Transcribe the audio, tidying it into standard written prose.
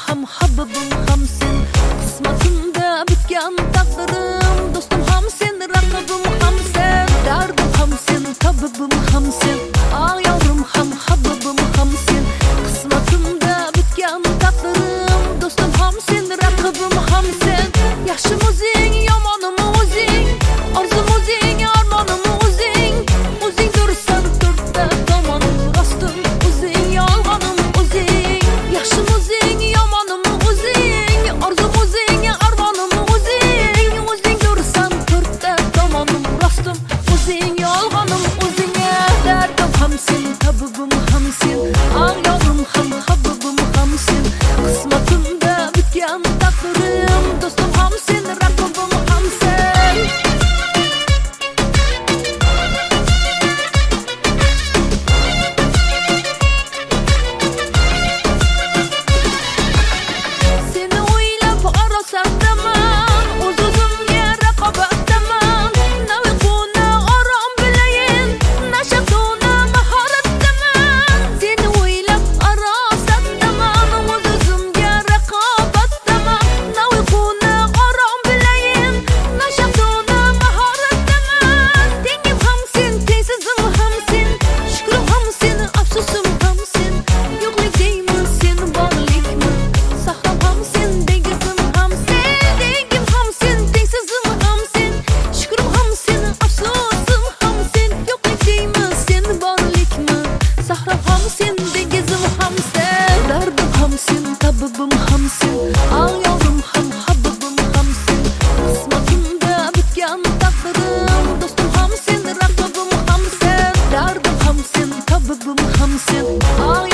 ham habibim ham sen. Qismatimda bitgan taqdirim, do'stim ham sen, raqibim ham sen. Dardim ham sen, tabibim ham sen. Yorim ham habibim ham sen. Qismatimda bitgan taqdirim, do'stim ham sen, raqibim ham sen. Yaxshim o'zing, yomonim o'zing, orzum o'zing, armonim o'zing. O'zing dursan to'rtta tomonim, rostim o'zing, yolg'onim o'zing. Yaxshim o'zing, yomonim o'zing, orzum o'zing, armonim o'zing. O'zing dursan to'rtta tomonim, rostim o'zing, yolg'onim o'zing. Dardim ham sen, tabibim ham sen. Yorim ham habibim ham sen. Qismatimda bitgan taqdirim, do'stim ham sen, raqibim ham sen. Seni o'ylab orasadaman, o'z-o'zimga raqobatdaman. Na uyquni orom bilayin, na shaxtuni mahoratdaman. Seni o'ylab orasadaman, o'z-o'zimga raqobatdaman. Na uyquni orom bilayin, na shaxtuni mahoratdaman. Tengim ham sen, tengsizim ham sen. Shukrim ham sen, afsusim ham sen. Yo'qlik deyman, sen borlikmi? Sahrom ham sen, dengizim ham sen. Dengim ham sen, tengsizim ham sen. Shukrim ham sen, afsusim ham sen. Yo'qlik deyman, sen borlikmi? Sahrom ham sen, dengizim ham sen. Dardim ham sen, tabibim ham sen. Yorim ham habibim ham sen. Qismatimda bitgan taqdirim, do'stim ham sen, raqibim ham sen. Dardim ham sen, tabibim ham sen.